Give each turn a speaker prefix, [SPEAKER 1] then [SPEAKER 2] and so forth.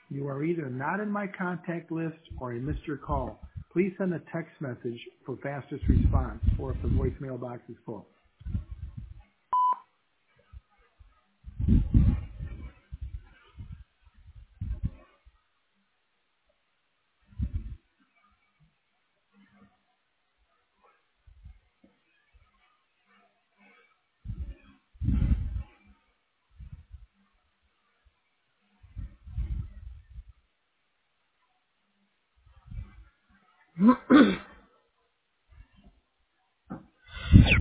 [SPEAKER 1] You are either not in my contact list or I missed your call. Please send a text message for fastest response or if the voicemail box is full.